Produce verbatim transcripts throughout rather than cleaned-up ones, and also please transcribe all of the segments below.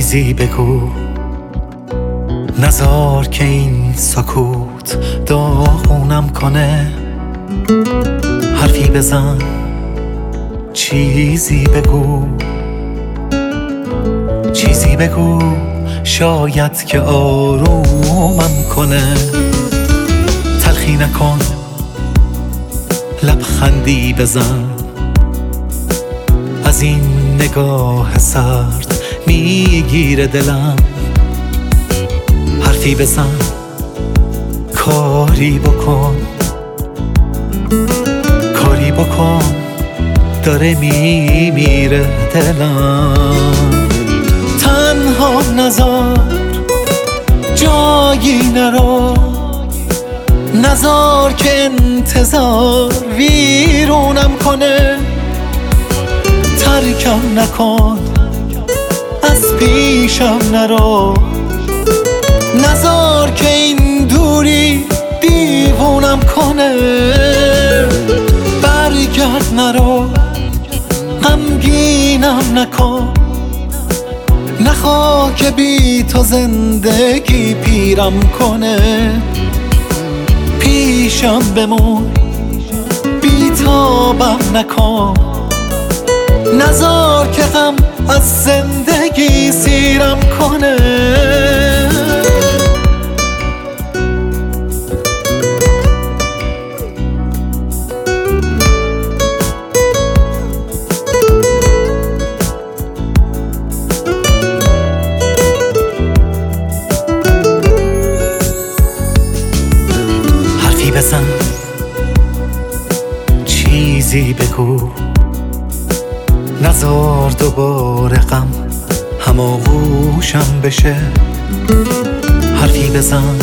چیزی بگو، نذار که این سکوت داغونم کنه. حرفی بزن، چیزی بگو، چیزی بگو، شاید که آرومم کنه. تلخی نکن، لبخندی بزن، از این نگاه سرد میگیره دلم. حرفی بزن، کاری بکن، کاری بکن، داره میمیره دلم. تنها نذار جایی نرو، نذار که انتظار ویرونم کنه. ترکم نکن، از پیشم نرو، نذار که این دوری دیوونم کنه. برگرد نرو، غمگینم نکن، نخواه که بی تو زندگی پیرم کنه. پیشم بمون، بی تابم نکن، نذار که غم از زندگی سیرم کنه. حرفی بزن، چیزی بگو، نذار دوباره غم هماغوشم بشه. حرفی بزن،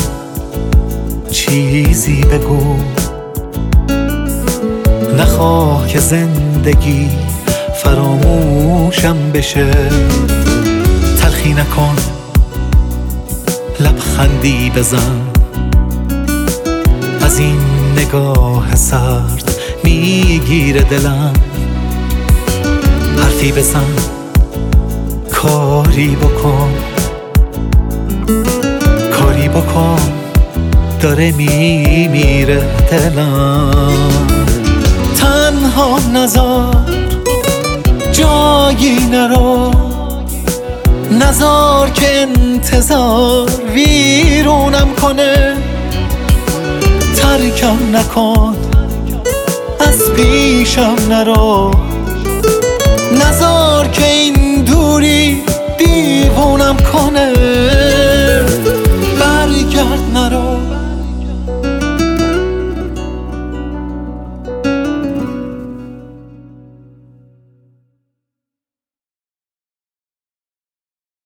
چیزی بگو، نخواه که زندگی فراموشم بشه. تلخی نکن، لبخندی بزن، از این نگاه سرد میگیره دلم. حرفی بزن، کاری بکن، کاری بکن، داره میمیره دلم. تنها نذار جایی نرو، نذار که انتظار ویرونم کنه. ترکم نکن، از پیشم نرو، نذار که این دوری دیوونم کنه.